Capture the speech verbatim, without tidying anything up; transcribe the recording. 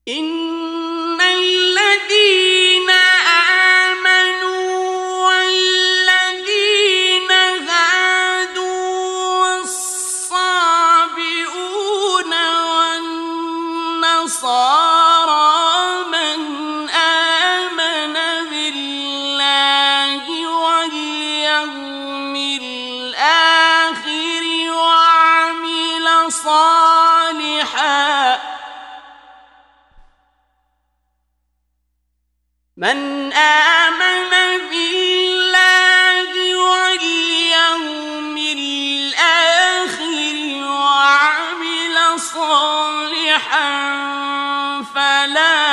إن الذين آمنوا والذين هادوا والصابئون والنصارى من آمن بالله واليوم الآخر وعمل صالحا من آمن بالله واليوم الآخر وعمل صالحا فلا